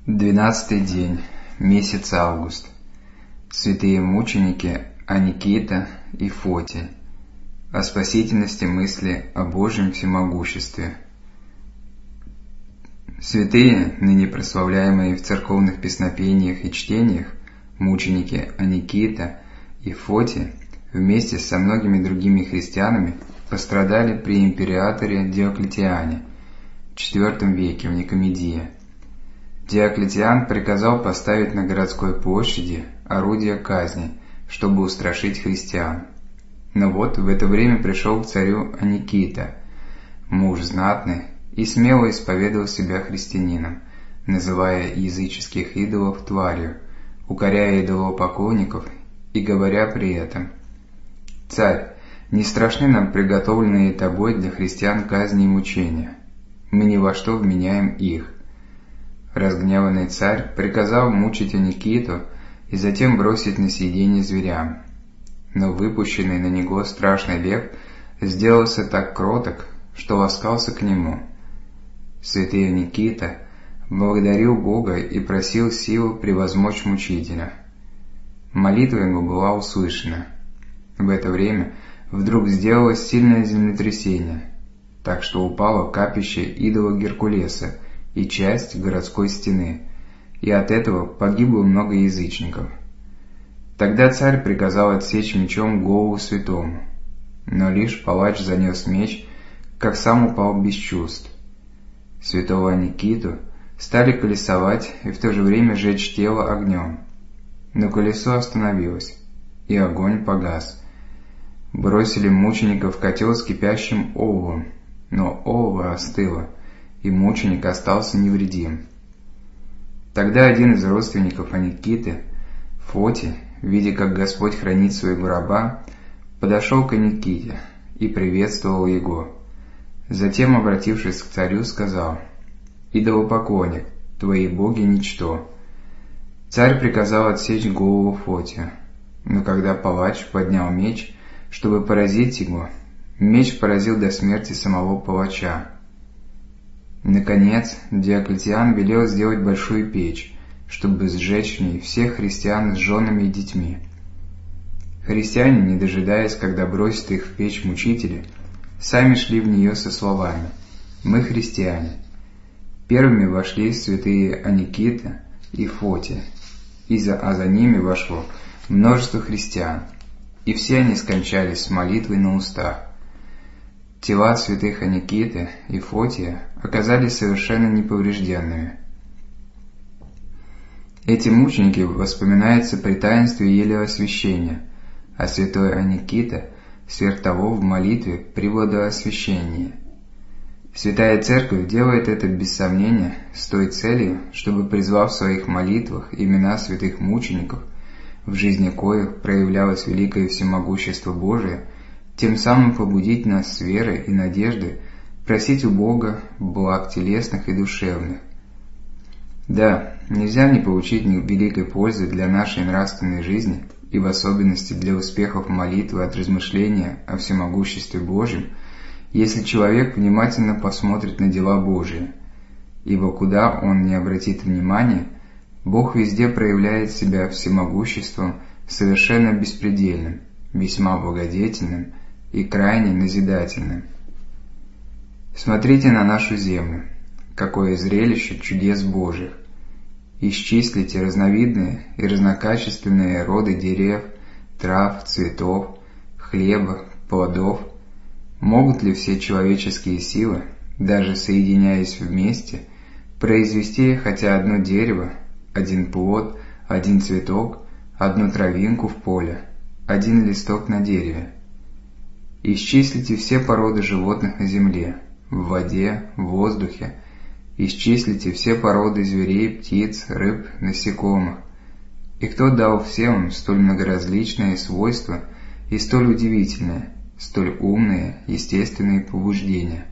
12-й день, месяц август. Святые мученики Аникита и Фотий. О спасительности мысли о Божьем всемогуществе. Святые, ныне прославляемые в церковных песнопениях и чтениях, мученики Аникита и Фотий, вместе со многими другими христианами пострадали при императоре Диоклетиане в IV веке в Никомедии. Диоклетиан приказал поставить на городской площади орудия казни, чтобы устрашить христиан. Но вот в это время пришел к царю Аникита, муж знатный, и смело исповедовал себя христианином, называя языческих идолов тварью, укоряя идолопоклонников и говоря при этом: «Царь, не страшны нам приготовленные тобой для христиан казни и мучения. Мы ни во что вменяем их». Разгневанный царь приказал мучить Аникиту и затем бросить на съедение зверям. Но выпущенный на него страшный лев сделался так кроток, что ласкался к нему. Святый Аникита благодарил Бога и просил силу превозмочь мучителя. Молитва его была услышана. В это время вдруг сделалось сильное землетрясение, так что упало капище идола Геркулеса и часть городской стены, и от этого погибло много язычников. Тогда царь приказал отсечь мечом голову святому, но лишь палач занес меч, как сам упал без чувств. Святого Аникиту стали колесовать и в то же время жечь тело огнем, но колесо остановилось, и огонь погас. Бросили мученика в котел с кипящим оловом, но олово остыло, и мученик остался невредим. Тогда один из родственников Аникиты, Фотий, видя, как Господь хранит своего раба, подошел к Аниките и приветствовал его. Затем, обратившись к царю, сказал: «Идолопоклонник, твои боги ничто». Царь приказал отсечь голову Фотия, но когда палач поднял меч, чтобы поразить его, меч поразил до смерти самого палача. Наконец, Диоклетиан велел сделать большую печь, чтобы сжечь в ней всех христиан с женами и детьми. Христиане, не дожидаясь, когда бросят их в печь мучители, сами шли в нее со словами: «Мы христиане». Первыми вошли святые Аникита и Фотий, а за ними вошло множество христиан, и все они скончались с молитвой на устах. Тела святых Аникиты и Фотия оказались совершенно неповрежденными. Эти мученики воспоминаются при таинстве елеосвящения, а святой Аникита сверх того в молитве при водоосвящении. Святая Церковь делает это без сомнения с той целью, чтобы, призвав в своих молитвах имена святых мучеников, в жизни коих проявлялось великое всемогущество Божие, тем самым побудить нас с верой и надеждой просить у Бога благ телесных и душевных. Да, нельзя не получить великой пользы для нашей нравственной жизни и в особенности для успехов молитвы от размышления о всемогуществе Божьем, если человек внимательно посмотрит на дела Божии, ибо куда он не обратит внимания, Бог везде проявляет себя всемогуществом совершенно беспредельным, весьма благодетельным и крайне назидательным. Смотрите на нашу землю, какое зрелище чудес Божьих. Исчислите разновидные и разнокачественные роды дерев, трав, цветов, хлеба, плодов. Могут ли все человеческие силы, даже соединяясь вместе, произвести хотя одно дерево, один плод, один цветок, одну травинку в поле, один листок на дереве? Исчислите все породы животных на земле, в воде, в воздухе. Исчислите все породы зверей, птиц, рыб, насекомых. И кто дал всем столь многоразличные свойства и столь удивительные, столь умные, естественные побуждения?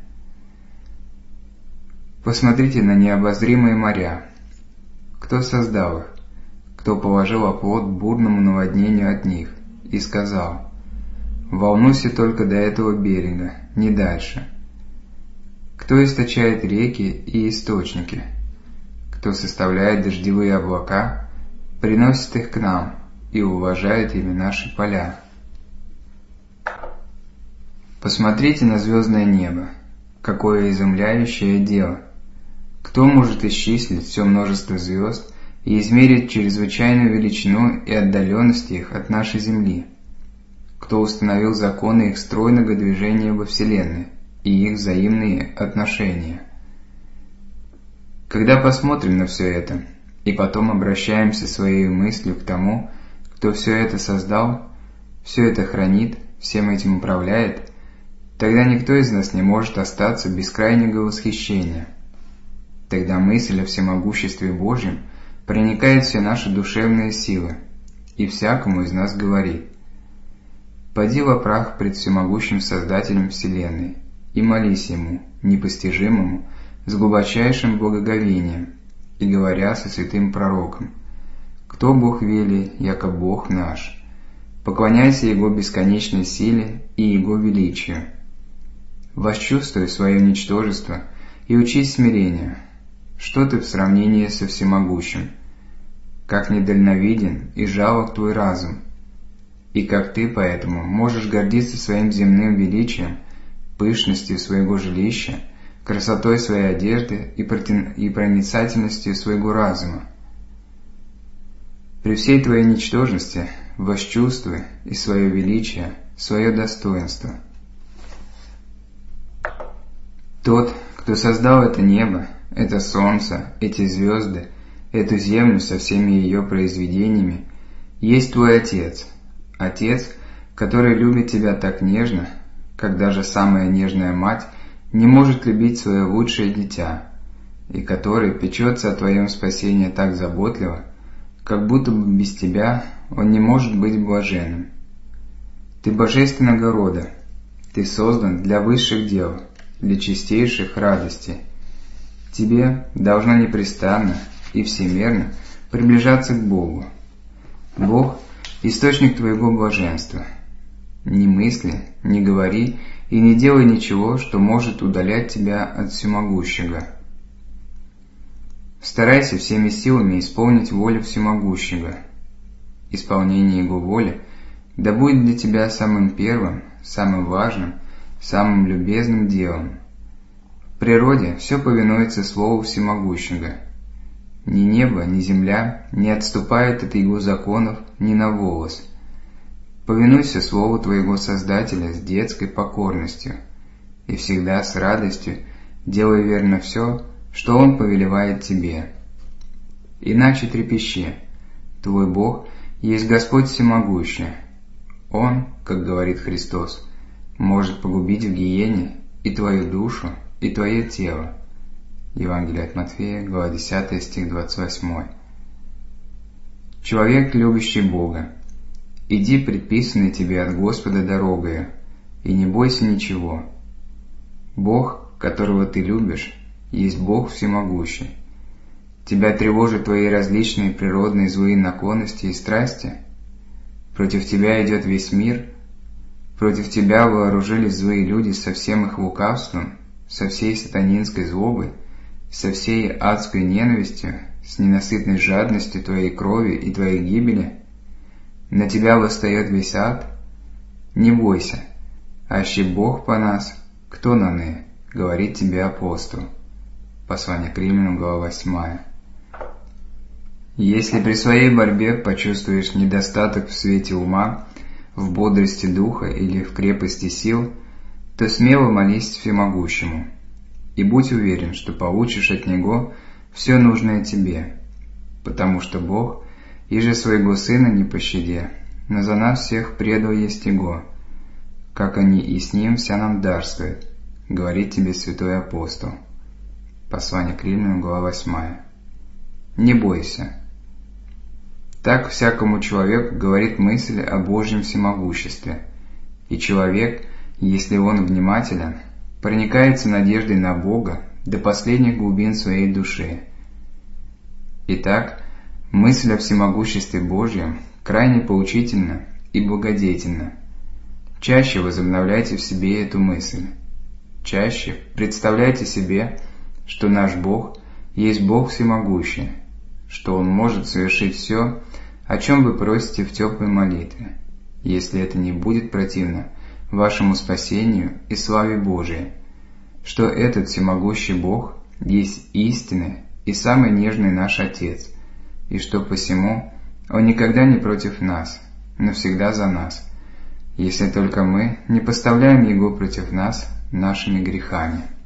Посмотрите на необозримые моря. Кто создал их? Кто положил оплот бурному наводнению от них и сказал: «Волнуйся только до этого берега, не дальше»? Кто источает реки и источники? кто составляет дождевые облака, приносит их к нам и уважает ими наши поля. Посмотрите на звездное небо, какое изумляющее дело! Кто может исчислить все множество звезд и измерить чрезвычайную величину и отдаленность их от нашей Земли? Кто установил законы их стройного движения во Вселенной и их взаимные отношения? Когда посмотрим на все это, и потом обращаемся своей мыслью к тому, кто все это создал, все это хранит, всем этим управляет, тогда никто из нас не может остаться без крайнего восхищения. Тогда мысль о всемогуществе Божьем проникает в все наши душевные силы, и всякому из нас говорит: «Поди во прах пред всемогущим Создателем Вселенной и молись Ему, непостижимому, с глубочайшим благоговением, и говоря со святым пророком: кто Бог вели, яко Бог наш? Поклоняйся Его бесконечной силе и Его величию. Восчувствуй свое ничтожество и учись смирению. Что ты в сравнении со всемогущим? Как недальновиден и жалок твой разум, и как ты поэтому можешь гордиться своим земным величием, пышностью своего жилища, красотой своей одежды и проницательностью своего разума. При всей твоей ничтожности восчувствуй и свое величие, свое достоинство. Тот, кто создал это небо, это солнце, эти звезды, эту землю со всеми ее произведениями, есть твой Отец, Отец, который любит тебя так нежно, как даже самая нежная мать не может любить свое лучшее дитя, и который печется о твоем спасении так заботливо, как будто бы без тебя он не может быть блаженным. Ты божественного рода, ты создан для высших дел, для чистейших радостей. Тебе должно непрестанно и всемерно приближаться к Богу. Бог – источник твоего блаженства. Не мысли, не говори и не делай ничего, что может удалять тебя от всемогущего. Старайся всеми силами исполнить волю всемогущего. Исполнение Его воли да будет для тебя самым первым, самым важным, самым любезным делом. В природе все повинуется Слову всемогущего. Ни небо, ни земля не отступают от Его законов ни на волос. Повинуйся Слову твоего Создателя с детской покорностью и всегда с радостью делай верно все, что Он повелевает тебе. Иначе трепещи, твой Бог есть Господь всемогущий. Он, как говорит Христос, может погубить в гиене и твою душу, и твое тело. Евангелие от Матфея, глава 10, стих 28. Человек, любящий Бога, иди предписанной тебе от Господа дорогою, и не бойся ничего. Бог, которого ты любишь, есть Бог всемогущий. Тебя тревожат твои различные природные злые наклонности и страсти? Против тебя идет весь мир? Против тебя вооружились злые люди со всем их лукавством, со всей сатанинской злобой, со всей адской ненавистью, с ненасытной жадностью твоей крови и твоей гибели? На тебя восстает весь ад? Не бойся, аще Бог по нас, кто наны, говорит тебе апостол. Послание к Римлянам, глава 8. Если при своей борьбе почувствуешь недостаток в свете ума, в бодрости духа или в крепости сил, то смело молись всемогущему, и будь уверен, что получишь от Него все нужное тебе, потому что Бог иже своего Сына не пощаде, но за нас всех предал есть Его, как они и с Ним вся нам дарствует, говорит тебе святой апостол. Послание к Римлянам, глава 8. Не бойся. Так всякому человеку говорит мысль о Божьем всемогуществе, и человек, если он внимателен, проникается надеждой на Бога до последних глубин своей души. Итак, мысль о всемогуществе Божьем крайне поучительна и благодетельна. Чаще возобновляйте в себе эту мысль. Чаще представляйте себе, что наш Бог есть Бог всемогущий, что Он может совершить все, о чем вы просите в теплой молитве, если это не будет противно вашему спасению и славе Божией, что этот всемогущий Бог есть истинный и самый нежный наш Отец, и что посему Он никогда не против нас, но всегда за нас, если только мы не поставляем Его против нас нашими грехами.